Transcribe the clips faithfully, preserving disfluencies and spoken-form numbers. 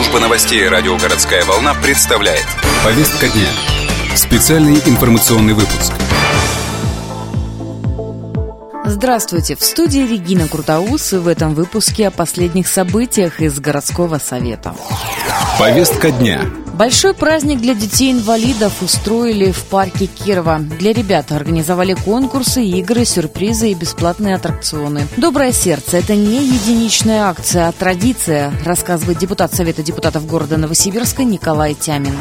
Служба новостей радио «Городская волна» представляет. Повестка дня. Специальный информационный выпуск. Здравствуйте, в студии Регина Крутоус, и в этом выпуске о последних событиях из городского совета. Повестка дня. Большой праздник для детей-инвалидов устроили в парке Кирова. Для ребят организовали конкурсы, игры, сюрпризы и бесплатные аттракционы. «Доброе сердце» — это не единичная акция, а традиция, рассказывает депутат Совета депутатов города Новосибирска Николай Тямин.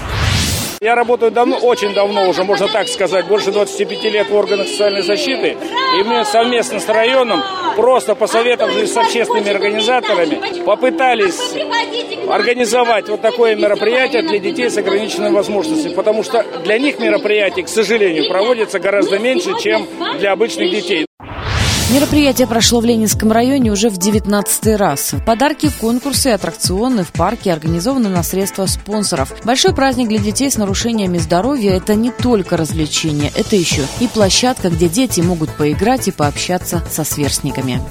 Я работаю давно, очень давно уже, можно так сказать, больше двадцати пяти лет в органах социальной защиты. И мы совместно с районом, просто посоветовавшись с общественными организаторами, попытались организовать вот такое мероприятие для детей с ограниченными возможностями. Потому что для них мероприятий, к сожалению, проводится гораздо меньше, чем для обычных детей. Мероприятие прошло в Ленинском районе уже в девятнадцатый раз. Подарки, конкурсы и аттракционы в парке организованы на средства спонсоров. Большой праздник для детей с нарушениями здоровья – это не только развлечение, это еще и площадка, где дети могут поиграть и пообщаться со сверстниками.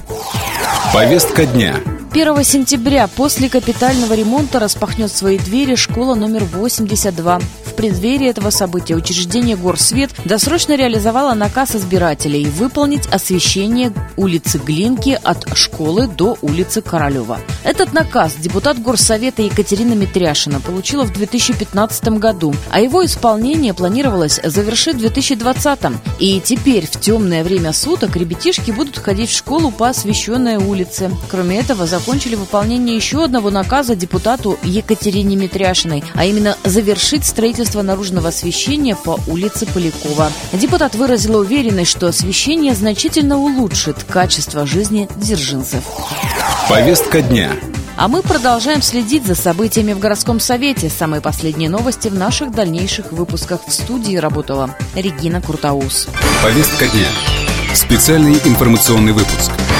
Повестка дня. первого сентября после капитального ремонта распахнет свои двери школа номер восемьдесят два. В преддверии этого события учреждение «Горсвет» досрочно реализовало наказ избирателей выполнить освещение улицы Глинки от школы до улицы Королева. Этот наказ депутат Горсовета Екатерина Митряшина получила в две тысячи пятнадцатом году, а его исполнение планировалось завершить в две тысячи двадцатом. И теперь в темное время суток ребятишки будут ходить в школу по освещенной улице. Кроме этого, закончили выполнение еще одного наказа депутату Екатерине Митряшиной, а именно завершить строительство наружного освещения по улице Полякова. Депутат выразила уверенность, что освещение значительно улучшит качество жизни дзержинцев. Повестка дня. А мы продолжаем следить за событиями в городском совете. Самые последние новости в наших дальнейших выпусках. В студии работала Регина Крутоус. Повестка дня. Специальный информационный выпуск.